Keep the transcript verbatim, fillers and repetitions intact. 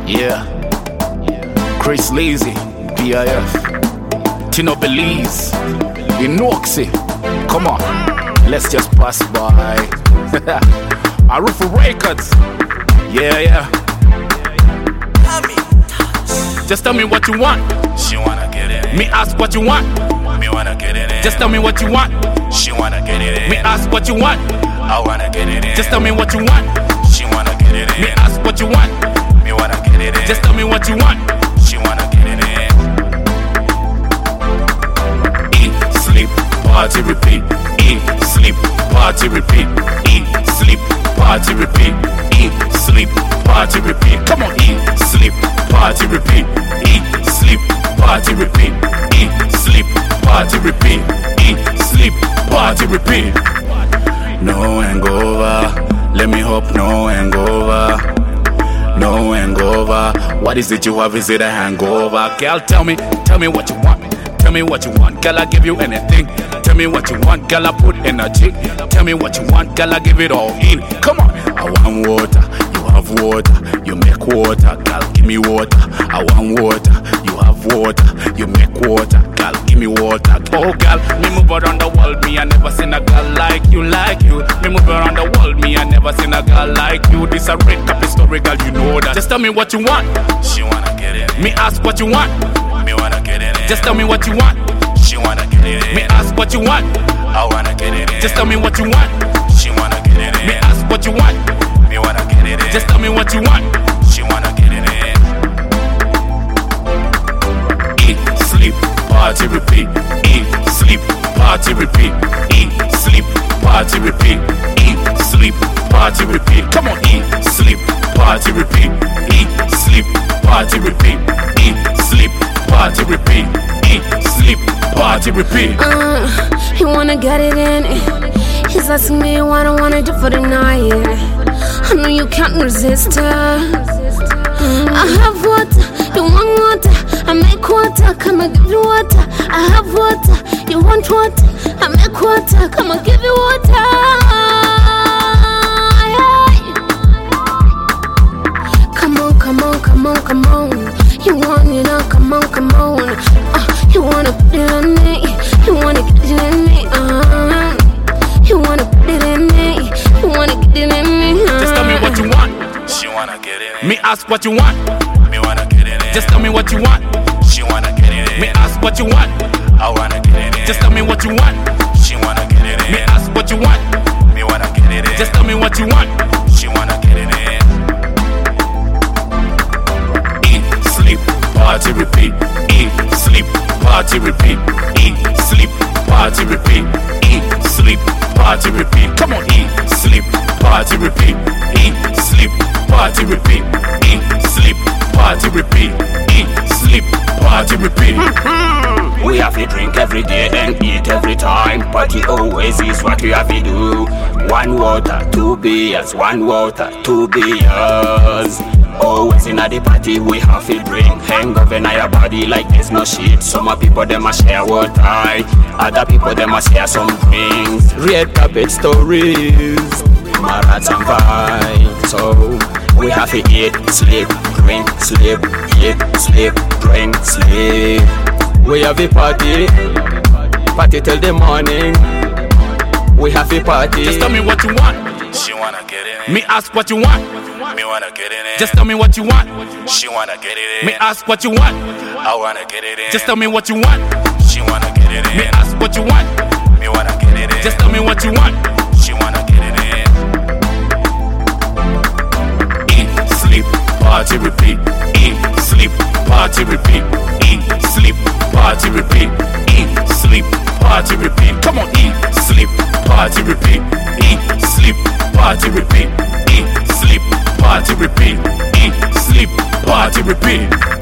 Yeah. Chris Lazy, B I F. Tino Belize, Inoxy. Come on, let's just pass by. Arufu Records. Yeah, yeah. Just tell me what you want. She wanna get it in. Me ask what you want. Me wanna get it in. Just tell me what you want. She wanna get it in. Me ask what you want. I wanna get it in. Just tell me what you want. She wanna get it in. Me ask what you want. Me wanna get it in. Just tell me what you want. She wanna get it in. Eat, sleep, party, repeat. Eat, sleep, party, repeat. Eat, sleep, party, repeat. Eat, sleep, party, repeat. Come on, eat, sleep, party, repeat. Eat, sleep, party, repeat. Eat, sleep, party, repeat. Eat, sleep, party, repeat. No hangover. Let me hope no hangover. No hangover. What is it you have? Is it a hangover? Girl, tell me, tell me what you want. Tell me what you want, girl, I give you anything. Tell me what you want, girl, I put energy. Tell me what you want, girl, I give it all in. Come on, I want water, you have water. You make water, girl, give me water. I want water, you have water. You make water, girl, give me water. Oh, girl, me move around the world, me I never seen a girl like you, like you. Me move around the world, me I never seen a girl like you. This a red cup story, girl, you know that. Just tell me what you want. She wanna get it in. Me ask what you want. Me wanna get it in. Just tell me what you want. She wanna get it in. Me ask what you want. I wanna get it in. Just tell me what you want. She wanna get it in. Me ask what you want. Me wanna get it in. Just tell me what you want. She wanna get it in. Eat, sleep, party, repeat. Eat, sleep, party, repeat. Eat, sleep, party, repeat. Eat, sleep, party, repeat. Come on, eat, sleep, party, repeat. Eat, sleep, party, repeat. Eat, sleep, party, repeat. Eat, sleep, party, repeat. Uh, you wanna get it in. He's asking me what I wanna do for the night. I know you can't resist her. I have water, you want water. I make water, come and give you water. I have water, you want water. I make water, come and give you water. Come on, come on, come on, come on. You want it now, come on, come on. Uh, you wanna put it on me, you wanna get it in me. Uh, you wanna put it in me, you wanna get it in me. Uh. Just tell me what you want. She wanna get it in. Me ask what you want. Me wanna get it in. Just tell me what you want. She wanna get it in. Me ask what you want. I wanna get it in. Just tell me what you want. She wanna get it in. Me ask what you want. Me wanna get it in. Just tell me what you want. She wanna get it in. Eat, sleep, party, repeat. Eat, sleep, party, repeat. Eat, sleep, party, repeat. Eat, sleep, party, repeat. Come on, eat, sleep, party, repeat. Eat, sleep, party, repeat. Eat, sleep, party, repeat. Eat, sleep, party, repeat. We have to drink every day and eat every time. Party always is what we have to do. One water, two beers. One water, two beers. Always in the party we have to drink. Hangover in your body like there's no shit. Some people them a share water, other people them a share some drinks. Red carpet stories, marathon vibes. So we have to eat, sleep, drink, sleep, eat, sleep, drink, sleep. We have a party, party till the morning. We have a party. Just tell me what you want. She wanna get it in. Me ask what you want. Me wanna get it in. Just tell me what you want. She wanna get it in. Me ask what you want. I wanna get it in. Just tell me what you want. She wanna get it in. Me ask what you want. Me wanna get it in. Just tell me what you want. She wanna get it in. Eat, sleep, party, repeat. Eat, sleep, party, repeat. Eat, sleep, party, repeat. Eat, sleep, party, repeat. Come on, eat, sleep, party, repeat. Eat, sleep, party, repeat. Eat, sleep, party, repeat. Eat, sleep, party, repeat.